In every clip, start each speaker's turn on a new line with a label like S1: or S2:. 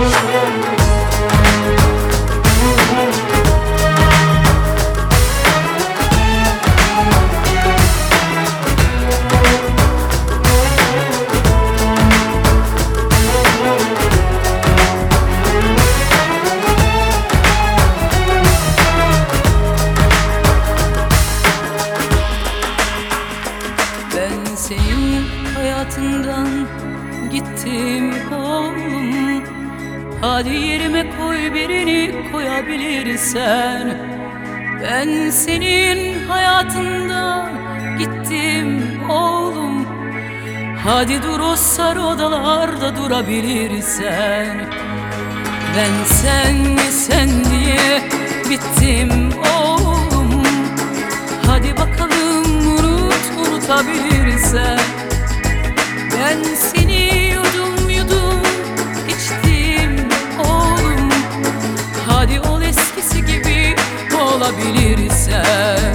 S1: Senin hayatından gittim oğlum. Hadi yerime koy, birini koyabilirsen. Ben senin hayatından gittim oğlum. Hadi dur o sarı odalarda durabilirsen. Ben sen diye bittim oğlum. Hadi bakalım unutabilirsen. Ben seni yudum içtim oğlum. Hadi ol eskisi gibi olabilirsen.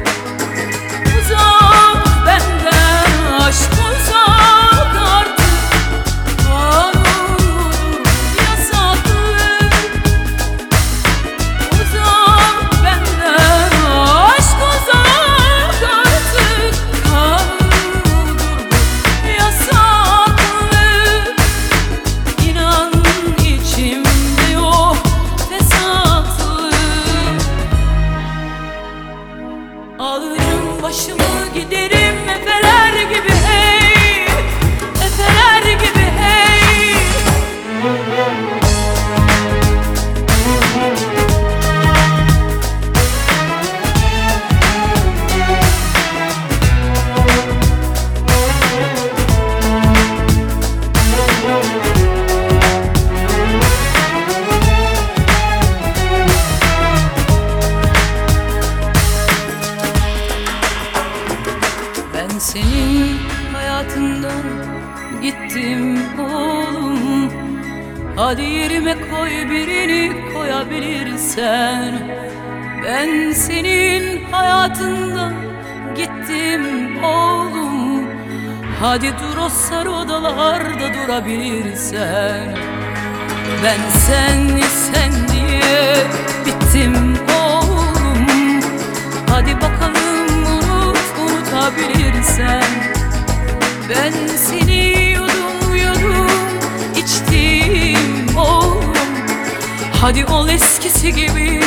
S1: Uzak benden aşk, uzak artık. Kanun yasaklı. Uzak benden aşk, uzak artık. Kanun yasaklı. İnan içimde yok fesatlı. Alırım başımı giderim efeler gibi hey, efeler gibi hey. Ben senin hayatından gittim oğlum. Hadi yerime koy, birini koyabilirsen. Ben senin hayatından gittim oğlum. Hadi dur o sarı odalarda durabilirsen. Ben sen diye bittim oğlum. Hadi bakalım unutabilirsen. Ben seni yudum içtim oğlum. Hadi ol eskisi gibi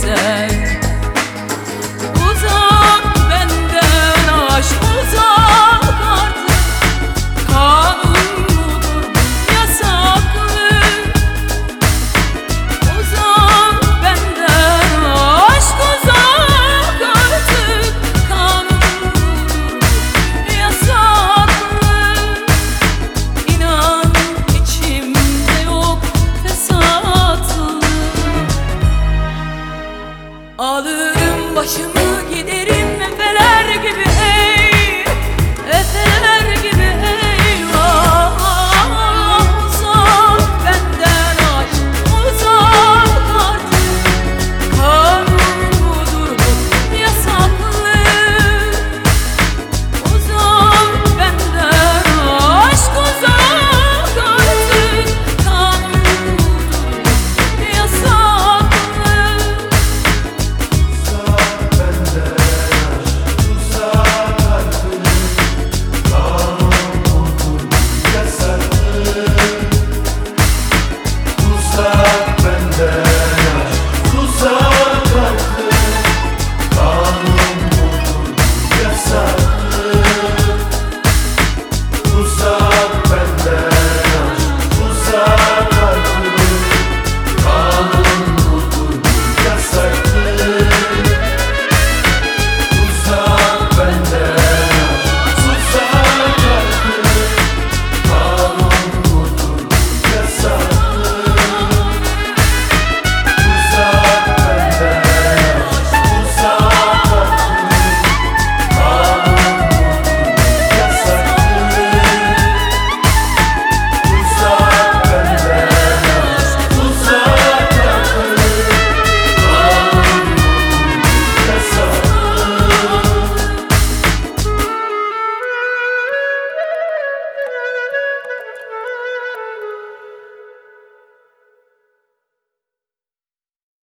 S1: olabilirsen. Uzak benden aşk, uzak.